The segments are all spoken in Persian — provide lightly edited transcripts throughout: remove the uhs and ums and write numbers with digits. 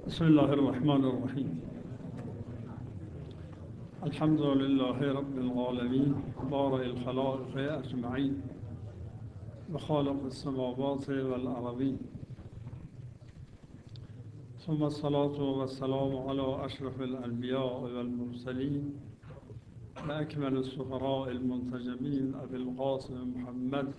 بسم الله الرحمن الرحيم. الحمد لله رب العالمين بارئ الخلائق أجمعين وخالق السماوات والأرضين، ثم الصلاة والسلام على أشرف الأنبياء والمرسلين وأكمل السفراء المنتجبين أبي القاسم محمد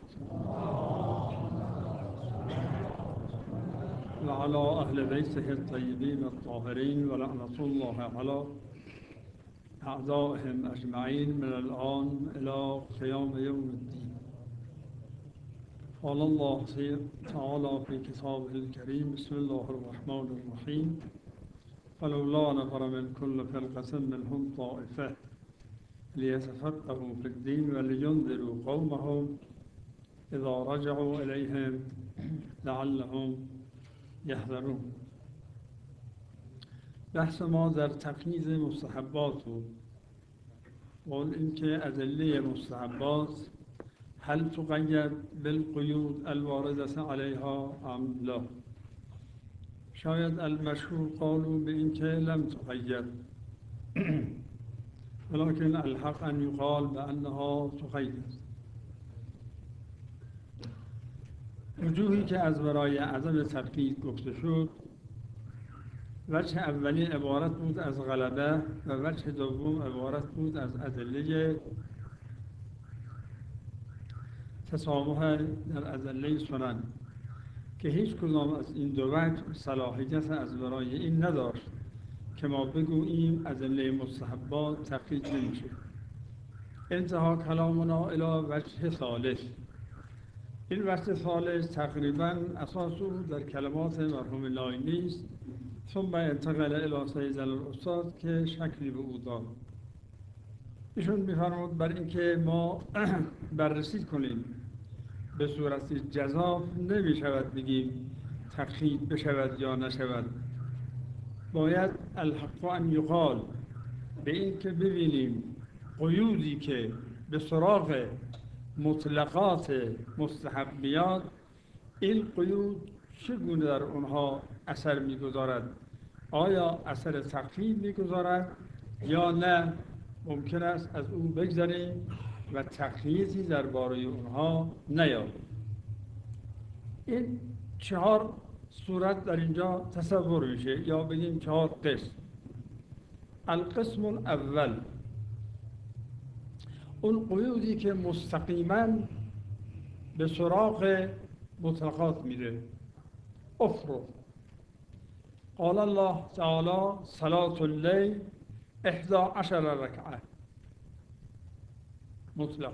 وعلى أهل بيته الطيبين الطاهرين، ولعنة الله على أعدائهم أجمعين من الآن إلى قيام يوم الدين. قال الله تعالى في كتابه الكريم: بسم الله الرحمن الرحيم. فلولا نفر من كل فرقة منهم طائفة ليتفقهوا في الدين ولينذروا قومهم إذا رجعوا إليهم لعلهم يحذرون. بحث ما در تقیید مستحبات بود و اینکه ادله مستحبات هل تقید بالقیود الوارده علیها ام لا. شاید المشهور قالوا به اینکه لم تقید، ولكن الحق ان يقال بانها تقید. وجوهی که از برای عدم تقیید گفته شد، وجه اولی عبارت بود از غلبه و وجه دوم عبارت بود از ادله تسامح در ادله سنن که هیچ کدام از این دو وجه صلاحیت از برای این نداشت که ما بگوییم ادله مستحبات تقیید نمیشه. انتها کلامنا الی وجه ثالث. این وجه ثالث تقریبا اساس او در کلمات مرحوم لاینی است، ثم انتقل الى سید الاستاد که شکلی به او داد. ایشون می‌فرمود بر اینکه ما بررسی کنیم به صورت جزاف نمی‌شود بگیم تقیید بشود یا نشود، باید الحق ان یقال به این که ببینیم قیودی که به سراغ مطلقات مستحبیات، این قیود چگونه در اونها اثر می‌گذارد، آیا اثر تقیید می‌گذارد یا نه ممکن است از او بگذریم و تقییدی درباره اونها نیابیم. این 4 صورت در اینجا تصور میشه، یا بگیم 4 قسم. القسم الاول، اون قیودی که مستقیما به سراغ مطلقات میره. افرض قال الله تعالی: صلاة اللیل 11 رکعه، مطلق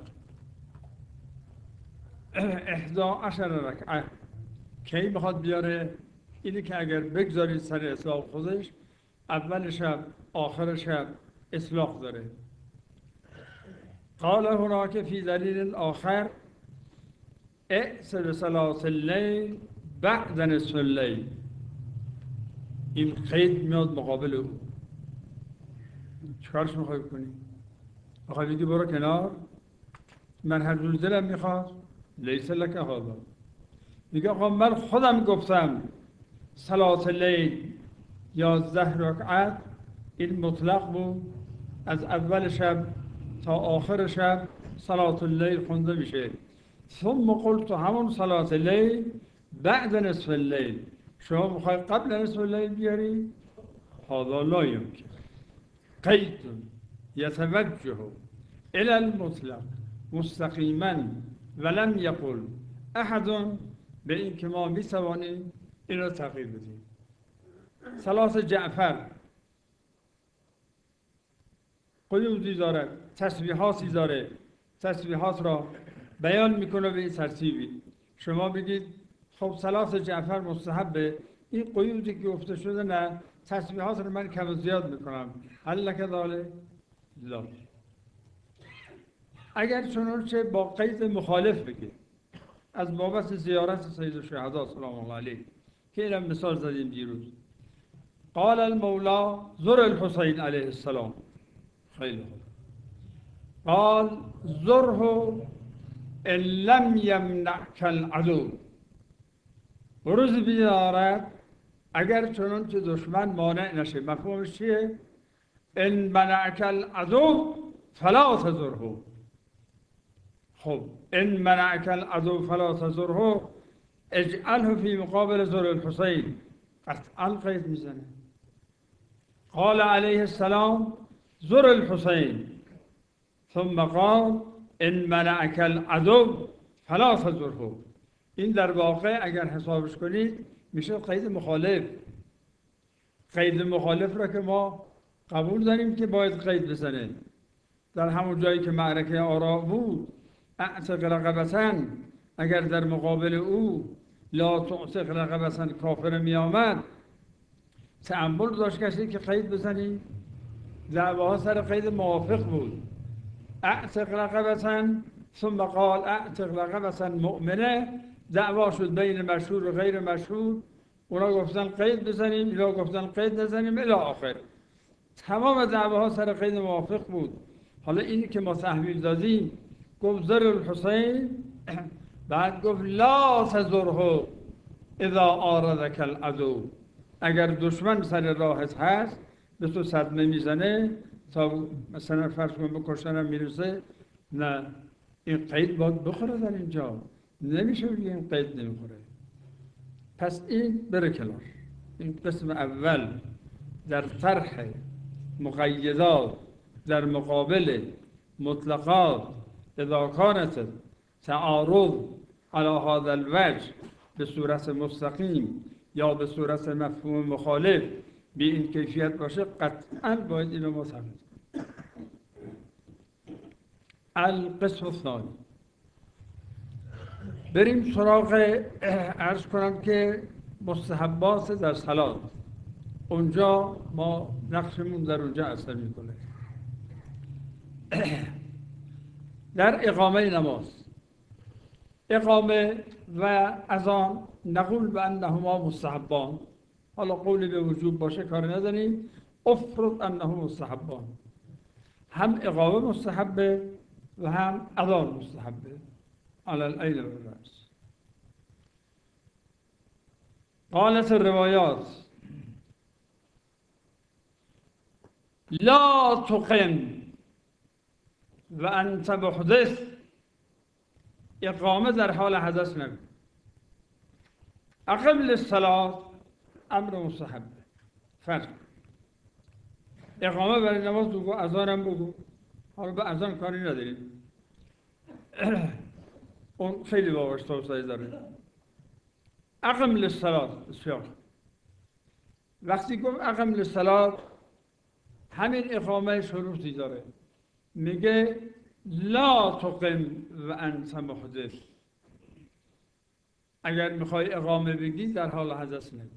11 رکعه. کی بخواد بیاره؟ اینی که اگر بگذارید سر اطلاق خودش، اول شب آخر شب اطلاق داره. قال هناك فی دلیل آخر: ائت بصلاة اللیل بعد نصف اللیل. این قید میاد مقابل او. چیکارش میخوای کنی؟ میخوای بگی برو کنار؟ من هر روز دلم میخواد لیس لک هذا. میگه آقا من خودم گفتم صلاة اللیل 11 رکعت، این مطلق بود، از اول شب تا آخر شب صلاة اللیل خونده میشه. ثم قلت همون صلاة اللیل بعد نصف اللیل. شما میخوای قبل نصف اللیل بیاری؟ هذا لا يمكن. قید یتوجه الى المطلق مستقیما ولم یقل احد به این که ما میتوانیم این را تغییر بدیم. صلاة جعفر قیودی داره، تسبیحاتی داره، تسبیحات را بیان میکنه به این ترتیبی. شما بگید خب صلاة جعفر مستحبه، این قیودی که گفته شده نه، تسبیحات رو من کم و زیاد میکنم، هل لک ذلک؟ لا. اگر چنانچه با قید مخالف بگید از بابت زیارت سید الشهدا سلام الله علیه که اینم مثال زدیم دیروز: قال المولا زر الحسین علیه السلام. خیلی خوب. قال زره ان لم یمنعک العدو. روز بیارت اگر چنان که دشمن مانع نشه. مفهومش چیه؟ ان منعک العدو فلا تضره. خب ان منعک العدو فلا تضره اجعله فی مقابل زر الحسین، قطعا قید میزنه. قال علیه السلام زر الحسین ثم قال ان منعک العدو فلا تضره. این در واقع اگر حسابش کنید میشه قید مخالف. قید مخالف را که ما قبول داریم که باید قید بزنه. در همون جایی که معرکه آرا بود، اعتق رقبتاً، اگر در مقابل او لا تعتق رقبتاً کافر می آمد، تأمل داشت کسی که قید بزنی؟ دعواها سر قید موافق بود. اعتق رقبتاً ثم قال اعتق رقبتاً مؤمنه، دعوا شد بین مشهور و غیر مشهور. اونا گفتن قید بزنیم، اینا گفتن قید نزنیم، الی آخر. تمام دعواها سر قید موافق بود. حالا اینی که ما تحویل دادیم، گفت زر الحسین، بعد گفت لا تزره اذا آردک العدو. اگر دشمن سر راهت هست به تو صدمه میزنه تا مثلا فرض کن به کشتنم میرسه، نه، این قید باید بخوره در اینجا. نمیشه بگه این قید نمیخوره. پس این بره کنار. این قسم اول در طرح مقیدات در مقابل مطلقات اذا کانت تعارض علی هذا الوجه به صورت مستقیم یا به صورت مفهوم مخالف به این کیفیت باشه، قطعا باید اینو متحمل. القسم الثانی، بریم سراغ عرض کنم که مستحبات در صلات. اونجا ما نقشمون در اونجا اثر میکنه. در اقامه نماز، اقامه و اذان نقول به انهما مستحبان. حالا قولی به وجوب باشه کار نداریم، افرض انه مستحبان. هم اقامه مستحبه و هم اذان مستحبه علی العین و الراس. قالت الروایات لا تقم و انت محدث. اقامه در حال حدث نمی. اقم للصلاة امر مستحبه. فرق اقامه برای نماز بگو، اذان هم بگو. حالا به اذان کاری نداریم، اون خیلی باورش توسعه داره. اقم للصلاة بسیار. وقتی گفت اقم للصلاة، همین اقامه شروطی داره. میگه لا تقم و انت محدث. اگر میخوای اقامه بگی در حال حدث نگی.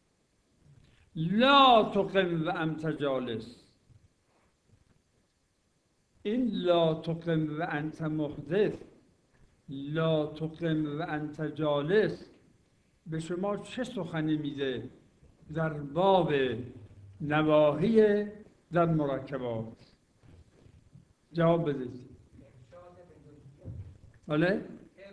لا تقم و انت جالس. این لا تقم و انت محدث، لا تقم و انت جالس به شما چه سخنی میده در باب نواهی در مرکبات؟ جواب بدید. بله؟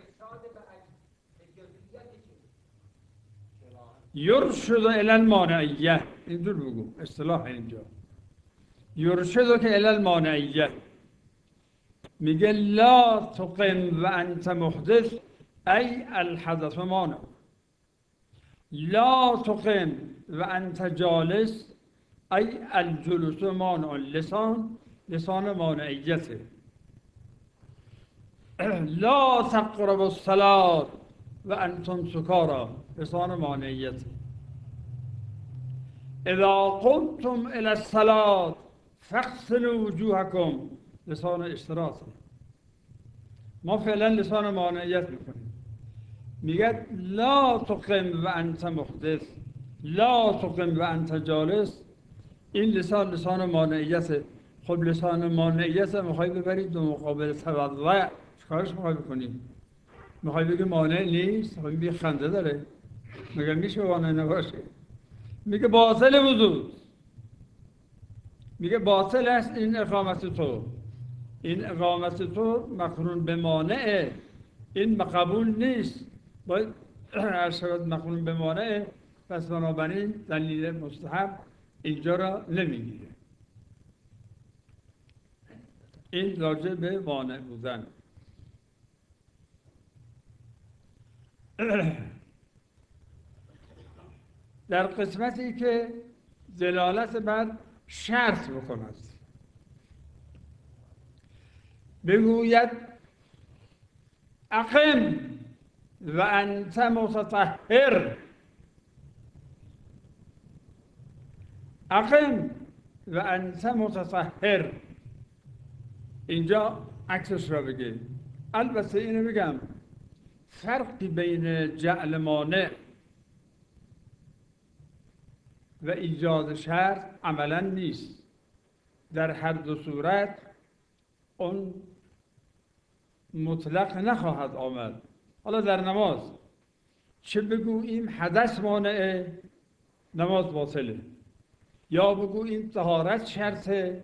یرشد الی المانعیه. این دور بگو اصطلاح اینجا. یرشد که الی المانعیه، میگه لا تقم و انت محدث ای الحدث مانع. لا تقم و انت جالس ای الجلوس مانع. لسان مانعیته. لا تقربوا الصلاة و انتم سکارا، لسان مانعیته. اذا قمتم الى الصلاة فاغسلوا وجوهکم، لسان اشتراطه. ما فعلا لسان مانعیت میکنیم. میگه لا تقم و انت محدث، لا تقم و انت جالس. این لسان مانعیته. خب لسان مانعیت میخوای ببرید به مقابل توضع، چیکارش میخوای بکنی؟ میخوای بگی مانع نیست؟ میخوای بگی خنده داره؟ میگه میشه مانع نباشه. میگه باطل وضو، میگه باطل است این اقامت تو. این اقامت تو مقرون به مانعه، این قبول نیست. باید ارشاد مقرون به مانعه. پس بنابراین دلیل مستحب اینجا را نمیگیره. این راجع به مانع بودن. در قسمتی که دلالت بر شرط بکند بگوید اقم و انت متطهر، اقم و انت متطهر، اینجا عکسش را بگید. البته اینو بگم فرقی بین جعل مانع و ایجاد شرط عملا نیست. در هر دو صورت اون مطلق نخواهد آمد. حالا در نماز چه بگوییم حدث مانعه، نماز باطله، یا بگوییم طهارت شرطه،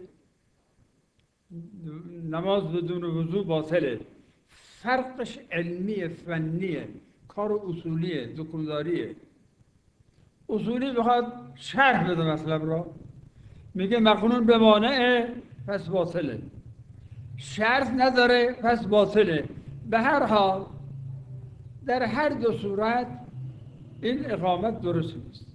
نماز بدون وضو باطله. فرقش علمی فنیه، کار اصولیه، دکانداریه. اصولی بخواد شرح بده مطلب را، میگه مقرون به مانعه پس باطله، شرط نداره پس باطله. به هر حال در هر دو صورت این اقامت درست نیست.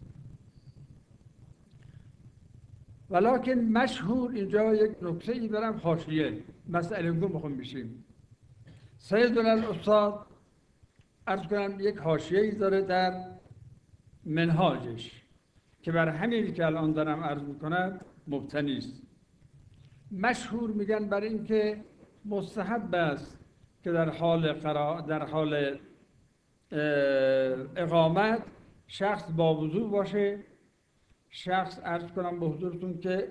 ولکن مشهور اینجا یک نکته ای برم حاشیه مسئله گم بخون بشیم. سیدنا الاستاد عرض کنم یک حاشیه‌ای داره در منهاجش که بر همین که الان دارم عرض میکنم مبتنی است. مشهور میگن برای اینکه مستحب است که در حال اقامت شخص با وضو باشه. شخص عرض کنم به حضورتون که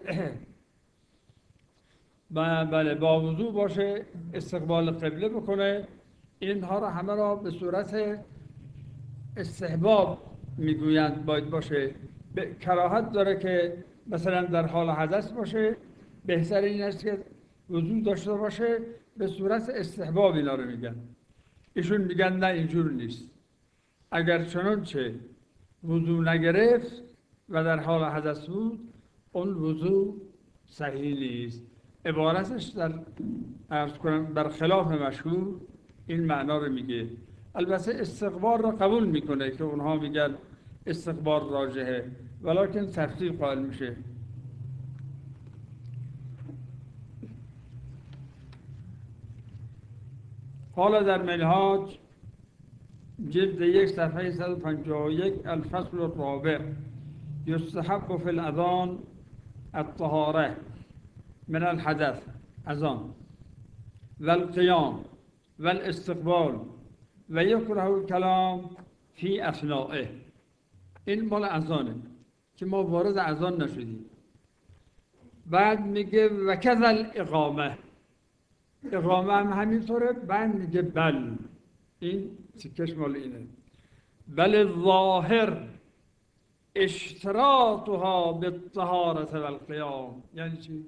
بله با وضو باشه، استقبال قبله بکنه. اینها را همه را به صورت استحباب میگویند باید باشه. کراهت داره که مثلا در حال حدث باشه، بهتر این است که وضو داشته باشه. به صورت استحباب اینا رو میگن. ایشون میگن نه اینجور نیست. اگر چنانچه وضو نگرفت و در حال حدث بود اون وضو صحیح نیست. عبارتش در عرض کنم برخلاف مشهور این معنا رو میگه. البته استقبال را قبول میکنه که اونها میگن استقبال راجحه، ولکن تفسیر قائل میشه. حالا در منهاج جلد 1 صفحه 151 الفصل الرابع یستحب فی الاذان الطهاره من الحدث، اذان و القیام و الاستقبال و یکره الکلام فی اثنائه. این مال اذانه که ما وارد اذان نشدیم. بعد میگه و کذا الاقامه، اقامه هم همینطوره. بعد میگه بل، این تیکش مال اینه، بل ظاهر اشتراطها بالطهارة والقیام. یعنی چی؟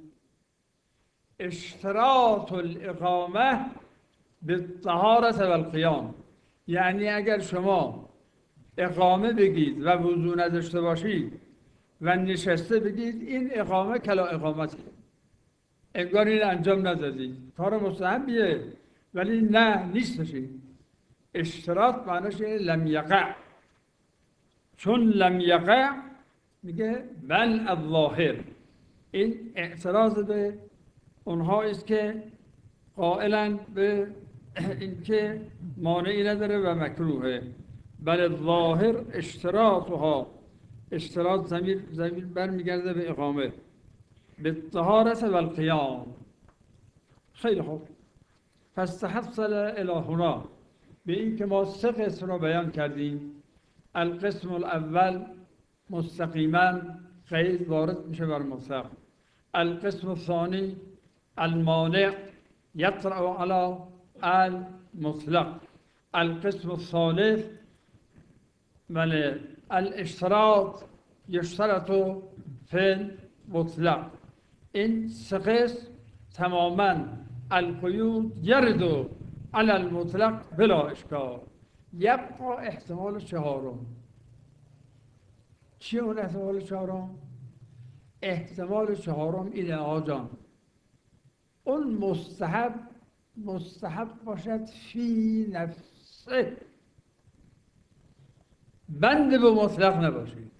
اشتراط الاقامه بالطهارة والقیام، یعنی اگر شما اقامه بگید و وضو نداشته باشید و نشسته بگید این اقامه کلا اقامته، انگار این انجام ندادید. کار مستحبیه ولی نه نیستش. اشتراط معناش لم یقع، چون لم یقع میگه بل الظاهر. این اعتراض به اونها است که قائلن به اینکه مانعی نداره و مکروهه. بل الظاهر اشتراطها، اشتراط ضمیر برمیگرده به اقامه، به طهارت و القیام. خیلی خوب، پس تحصل الی هنا به این که ما 3 قسم را بیان کردیم. القسم الاول مستقیما قید وارد میشه بر مطلق. القسم الثانی المانع یطرأ علی المطلق. القسم الثالث من الاشتراط یشترط فی المطلق. این 3 قسم تماما القیود یرد علی المطلق بلا اشکال. یبقى احتمال 4. چی اون احتمال چهارم؟ احتمال چهارم اینه آجان اون مستحب باشد فی نفسه، بند به مطلق نباشید.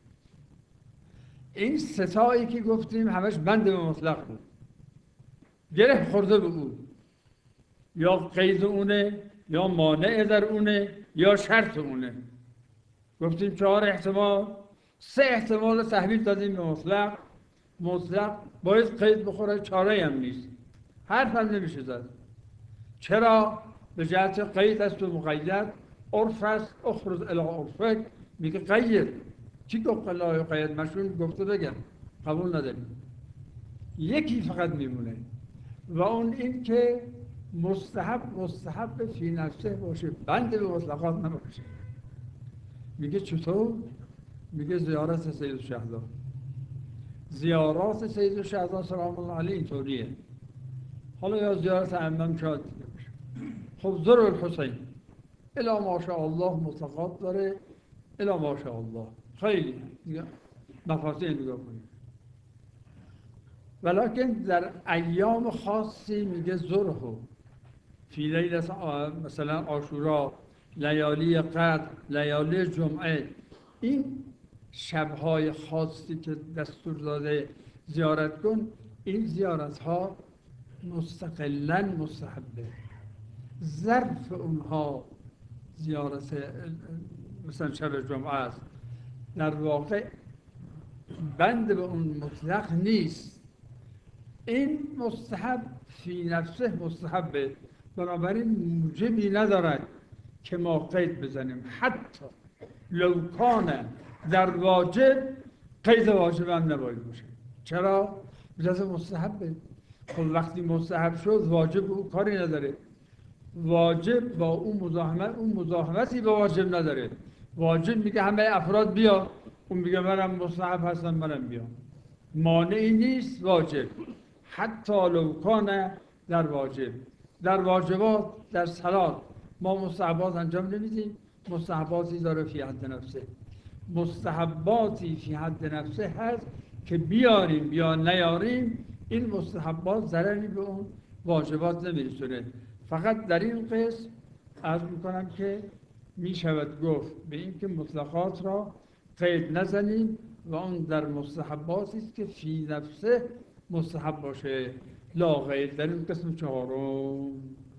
این ستایی که گفتیم همش بند به مطلق بود، گره خورده به او، یا قید اونه یا مانع در اونه یا شرط اونه. گفتیم 4 احتمال، 3 احتمال تحویل دادیم به مطلق. مطلق باید قید بخوره، چاره هم نیست، حرف هم نمیشه زد. چرا؟ به جهت قید است و مقید. عرف است، اخرج الی عرفک، میگه قید. چی گفت لا قید؟ مشهور گفته بگم، قبول نداریم. یکی فقط میمونه و اون این که مستحب فی نفسه باشه، بند به مطلقات نباشه. میگه چطور؟ میگه زیارت سید الشهدا. زیارات سید الشهدا سلام الله علیه اینطوریه. حالا یا زیارت عمم شاید دیگه باشه. خب ذر الحسین الا ماشاء الله مطلقات داره، الا ماشاء الله خیلی دیگه مفاسد نگاه کنید. ولکن در ایام خاصی میگه ذره فی لیلت مثلا عاشورا، لیالی قدر، لیالی جمعه، این شبهای خاصی که دستور داده زیارت کن، این زیارت ها مستقلاً مستحبه. ظرف اونها زیارت مثلا شب جمعه است، در واقع بند به اون مطلق نیست. این مستحب فی نفسه مستحبه، بنابراین موجبی ندارد که ما قید بزنیم. حتی لو کان در واجب، قید واجب هم نباید باشه. چرا؟ بجاز مستحبه. خب وقتی مستحب شد واجب او کاری نداره. واجب با اون مزاحمتی به واجب نداره. واجب میگه همه افراد بیا، اون میگه منم مستحب هستم منم بیام. مانعی نیست واجب، حتی لو کان در واجب. در واجبات، در صلات ما مستحبات انجام نمیدیم، مستحباتی داره فی حد نفسه. مستحباتی فی حد نفسه هست که بیاریم یا نیاریم، این مستحبات ضرری به اون واجبات نمیرسونه. فقط در این قسم عرض میکنم که میشود گفت به این که مطلقات را قید نزنیم و اون در مستحباتی است که فی نفسه مستحب باشه، لا قید. در این قسم چهارم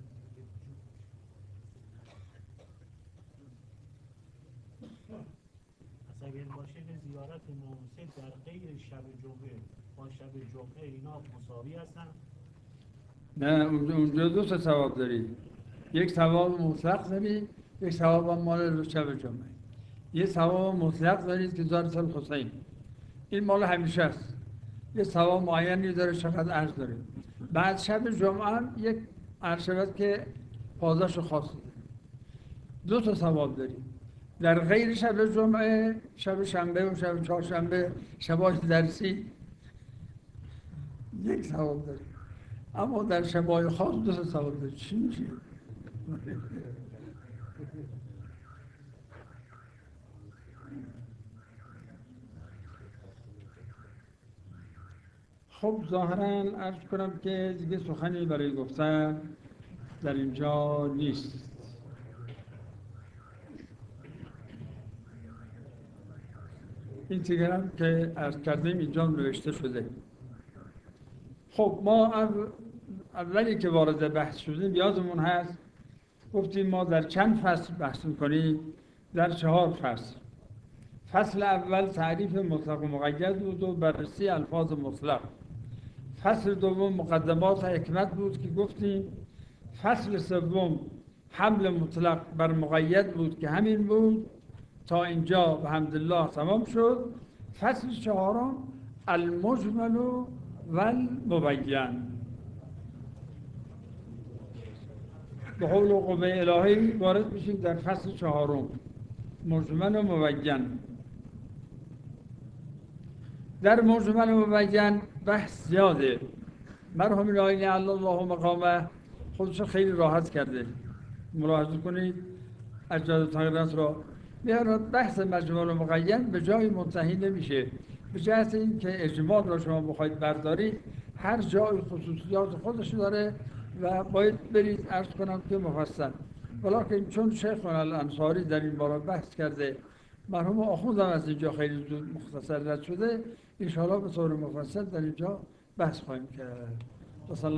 اگر باشه که زیارت مناسب در غیر شب جمعه با شب جمعه اینا مساوی هستن؟ نه، اونجا 2 تا ثواب دارید. یک ثواب مطلق دارید، یک ثواب مال شب جمعه. یه ثواب مطلق دارید که زیارت الحسین، این مال همیشه است. یه ثواب معینی داره، چقدر عرض داره. بعد شب جمعه هم یک عرض که پاداش خاص داره. 2 تا ثواب دارید. در غیر شب جمعه، شب شنبه و شب چهارشنبه، شباش درسی، یک ثواب دارید. اما در شبای خاص 2 تا ثواب دارید. چی میشه؟ خب ظاهراً عرض کنم که دیگه سخنی برای گفتن در اینجا نیست. این تیگرم که عرض کردیم اینجا نوشته شده. خب ما اولی که وارد بحث شدیم یادمون هست گفتیم ما در چند فصل بحث می‌کنیم؟ در 4 فصل. فصل اول تعریف مطلق و مقید بود و بررسی الفاظ مطلق. فصل دوم مقدمات حکمت بود که گفتیم. فصل سوم حمل مطلق بر مقید بود که همین بود تا اینجا و الحمدلله تمام شد. فصل چهارم المجمل و المبین. به حول و قوه الهی وارد میشیم در فصل چهارم، مجمل و مبین. در مجمل و مبین بحث زیاده. مرحوم لاینی الله مقامه خودش خیلی راحت کرده. ملاحظه کنید اجزای تغییرات را بیارد بحث مجموع مقید به جای منتهی نمیشه. به جهت این که اجمال را شما بخواید بردارید هر جای خصوصیات خودش داره و باید برید عرض کنم که مفصل. ولیکن چون شیخ الانصاری در این باره بحث کرده، مرحوم آخوندم از اینجا خیلی زود مختصر رد شده، انشاءالله به طور مفصل در اینجا بحث خواهیم کرد.